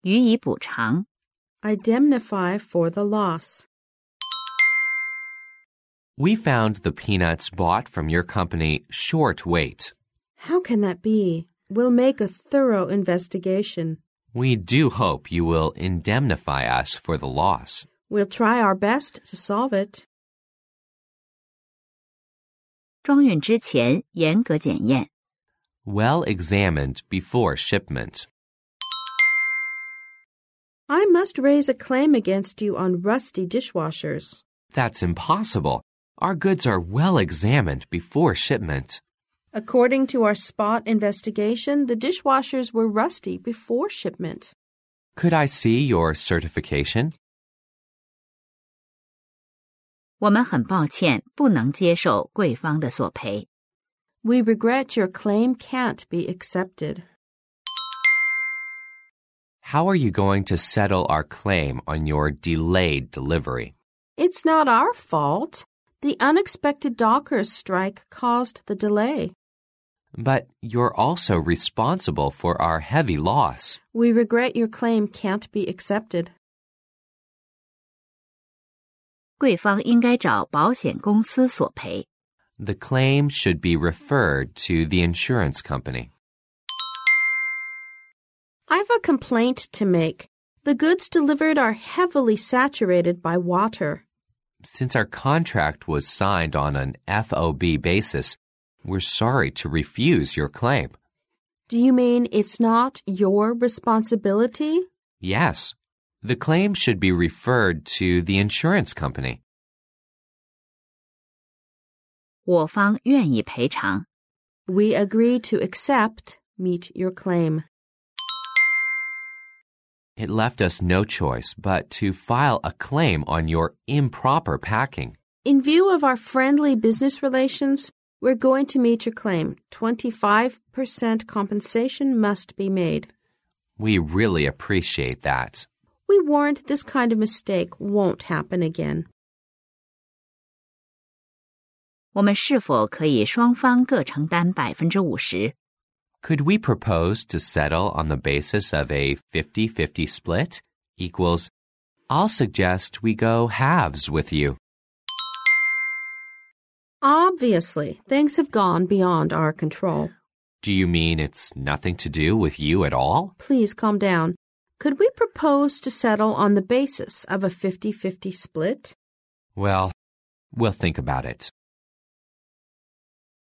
予以补偿。 Indemnify for the loss. We found the peanuts bought from your company short weight. How can that be? We'll make a thorough investigation. We do hope you will indemnify us for the loss. We'll try our best to solve it. 装运之前严格检验。 Well examined before shipment. I must raise a claim against you on rusty dishwashers. That's impossible. Our goods are well examined before shipment. According to our spot investigation, the dishwashers were rusty before shipment. Could I see your certification? 我们很抱歉，不能接受贵方的索赔。 We regret your claim can't be accepted. How are you going to settle our claim on your delayed delivery? It's not our fault. The unexpected dockers' strike caused the delay. But you're also responsible for our heavy loss. We regret your claim can't be accepted. 贵方应该找保险公司索赔。 The claim should be referred to the insurance company. I've a complaint to make. The goods delivered are heavily saturated by water. Since our contract was signed on an FOB basis, we're sorry to refuse your claim. Do you mean it's not your responsibility? Yes. The claim should be referred to the insurance company. 我方愿意赔偿。 We agree to accept, meet your claim. It left us no choice but to file a claim on your improper packing. In view of our friendly business relations, we're going to meet your claim. 25% compensation must be made. We really appreciate that. We warrant this kind of mistake won't happen again. 我们是否可以双方各承担50%？ Could we propose to settle on the basis of a 50-50 split? Equals, I'll suggest we go halves with you. Obviously, things have gone beyond our control. Do you mean it's nothing to do with you at all? Please calm down. Could we propose to settle on the basis of a 50-50 split? Well, we'll think about it.